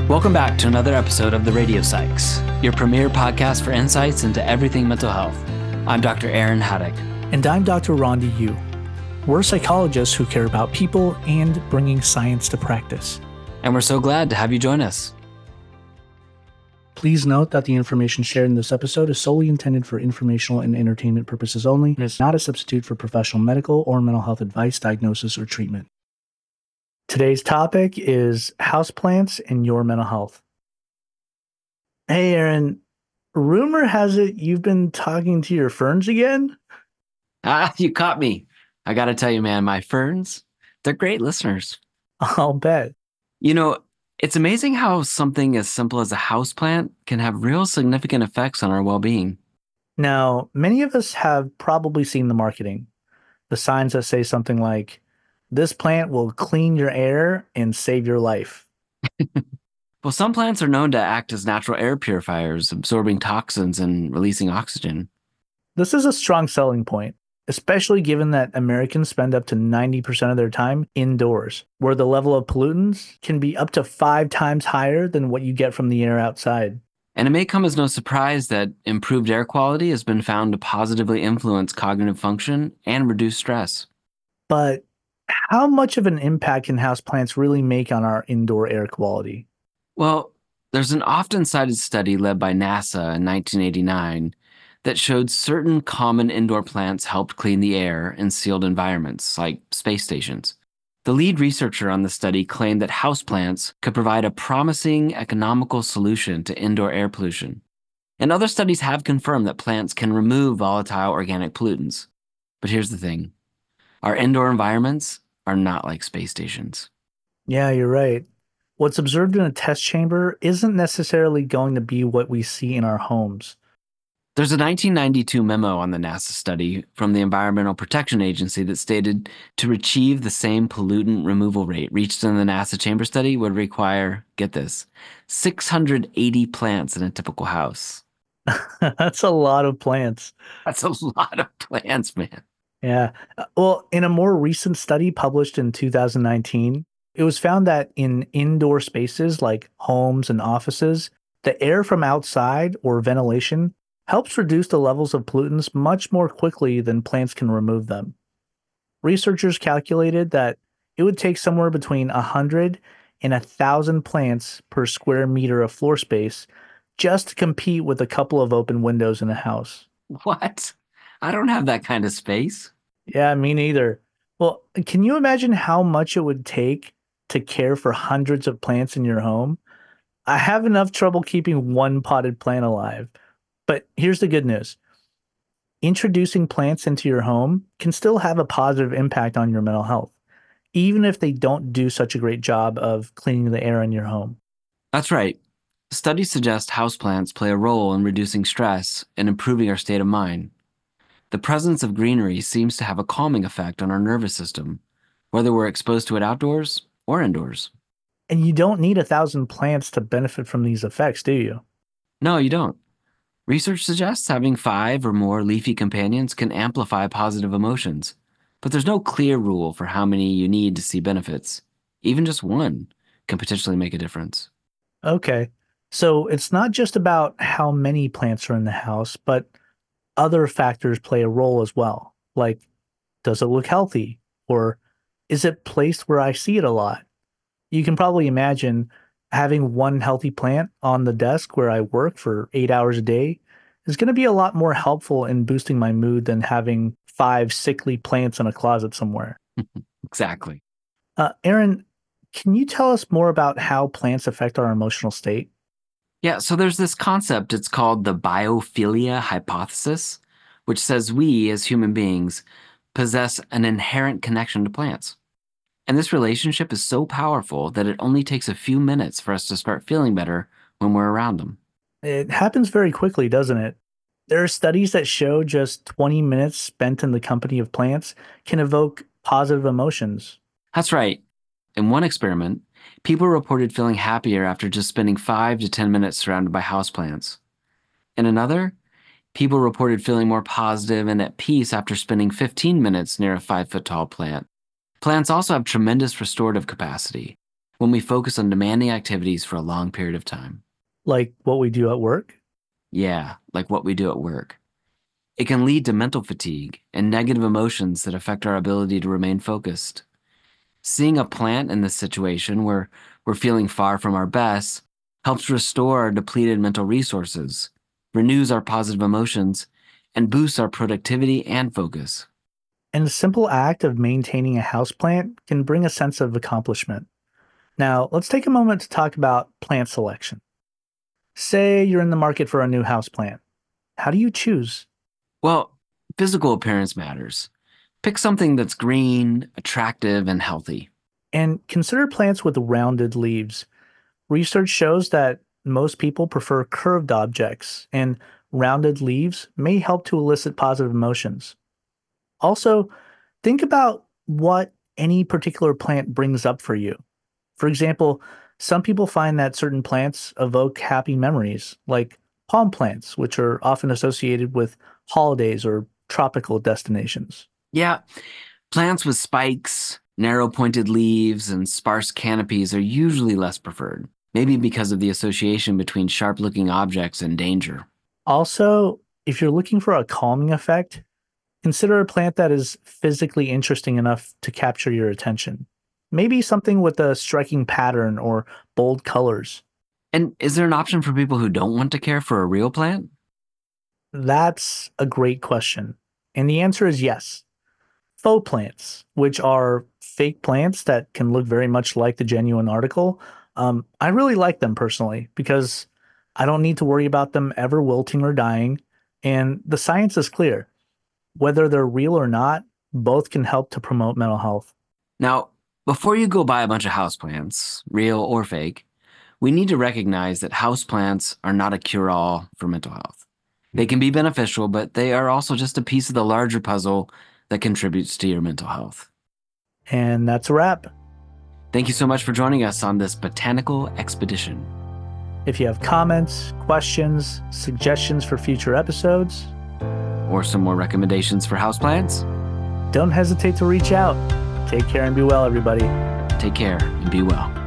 Welcome back to another episode of The Radio Psychs, your premier podcast for insights into everything mental health. I'm Dr. Aaron Haddock. And I'm Dr. Rhonda Yu. We're psychologists who care about people and bringing science to practice. And we're so glad to have you join us. Please note that the information shared in this episode is solely intended for informational and entertainment purposes only and is not a substitute for professional medical or mental health advice, diagnosis, or treatment. Today's topic is houseplants and your mental health. Hey, Aaron, rumor has it you've been talking to your ferns again? You caught me. I got to tell you, man, my ferns, they're great listeners. I'll bet. You know, it's amazing how something as simple as a houseplant can have real significant effects on our well-being. Now, many of us have probably seen the marketing, the signs that say something like, "This plant will clean your air and save your life." Well, some plants are known to act as natural air purifiers, absorbing toxins and releasing oxygen. This is a strong selling point, especially given that Americans spend up to 90% of their time indoors, where the level of pollutants can be up to 5 times higher than what you get from the air outside. And it may come as no surprise that improved air quality has been found to positively influence cognitive function and reduce stress. But how much of an impact can houseplants really make on our indoor air quality? Well, there's an often cited study led by NASA in 1989 that showed certain common indoor plants helped clean the air in sealed environments, like space stations. The lead researcher on the study claimed that houseplants could provide a promising economical solution to indoor air pollution. And other studies have confirmed that plants can remove volatile organic pollutants. But here's the thing. Our indoor environments are not like space stations. Yeah, you're right. What's observed in a test chamber isn't necessarily going to be what we see in our homes. There's a 1992 memo on the NASA study from the Environmental Protection Agency that stated to achieve the same pollutant removal rate reached in the NASA chamber study would require, get this, 680 plants in a typical house. That's a lot of plants. That's a lot of plants, man. Yeah. Well, in a more recent study published in 2019, it was found that in indoor spaces like homes and offices, the air from outside or ventilation helps reduce the levels of pollutants much more quickly than plants can remove them. Researchers calculated that it would take somewhere between 100 and 1,000 plants per square meter of floor space just to compete with a couple of open windows in a house. What? I don't have that kind of space. Yeah, me neither. Well, can you imagine how much it would take to care for hundreds of plants in your home? I have enough trouble keeping one potted plant alive. But here's the good news. Introducing plants into your home can still have a positive impact on your mental health, even if they don't do such a great job of cleaning the air in your home. That's right. Studies suggest houseplants play a role in reducing stress and improving our state of mind. The presence of greenery seems to have a calming effect on our nervous system, whether we're exposed to it outdoors or indoors. And you don't need 1,000 plants to benefit from these effects, do you? No, you don't. Research suggests having 5 or more leafy companions can amplify positive emotions, but there's no clear rule for how many you need to see benefits. Even just one can potentially make a difference. Okay. So it's not just about how many plants are in the house, but other factors play a role as well. Like, does it look healthy? Or is it placed where I see it a lot? You can probably imagine having one healthy plant on the desk where I work for 8 hours a day is going to be a lot more helpful in boosting my mood than having 5 sickly plants in a closet somewhere. Exactly. Aaron, can you tell us more about how plants affect our emotional state? Yeah, so there's this concept, it's called the biophilia hypothesis, which says we, as human beings, possess an inherent connection to plants. And this relationship is so powerful that it only takes a few minutes for us to start feeling better when we're around them. It happens very quickly, doesn't it? There are studies that show just 20 minutes spent in the company of plants can evoke positive emotions. That's right. In one experiment, people reported feeling happier after just spending 5 to 10 minutes surrounded by houseplants. In another, people reported feeling more positive and at peace after spending 15 minutes near a 5-foot-tall plant. Plants also have tremendous restorative capacity. when we focus on demanding activities for a long period of time. Like what we do at work? Yeah, like what we do at work. It can lead to mental fatigue and negative emotions that affect our ability to remain focused. Seeing a plant in this situation where we're feeling far from our best helps restore our depleted mental resources, renews our positive emotions, and boosts our productivity and focus. And the simple act of maintaining a houseplant can bring a sense of accomplishment. Now, let's take a moment to talk about plant selection. Say you're in the market for a new houseplant. How do you choose? Well, physical appearance matters. Pick something that's green, attractive, and healthy. And consider plants with rounded leaves. Research shows that most people prefer curved objects, and rounded leaves may help to elicit positive emotions. Also, think about what any particular plant brings up for you. For example, some people find that certain plants evoke happy memories, like palm plants, which are often associated with holidays or tropical destinations. Yeah, plants with spikes, narrow pointed leaves, and sparse canopies are usually less preferred, maybe because of the association between sharp looking objects and danger. Also, if you're looking for a calming effect, consider a plant that is physically interesting enough to capture your attention. Maybe something with a striking pattern or bold colors. And is there an option for people who don't want to care for a real plant? That's a great question. And the answer is yes. Faux plants, which are fake plants that can look very much like the genuine article, I really like them personally because I don't need to worry about them ever wilting or dying. And the science is clear. Whether they're real or not, both can help to promote mental health. Now, before you go buy a bunch of houseplants, real or fake, we need to recognize that houseplants are not a cure-all for mental health. They can be beneficial, but they are also just a piece of the larger puzzle that contributes to your mental health. And that's a wrap. Thank you so much for joining us on this botanical expedition. If you have comments, questions, suggestions for future episodes, or some more recommendations for houseplants, don't hesitate to reach out. Take care and be well, everybody. Take care and be well.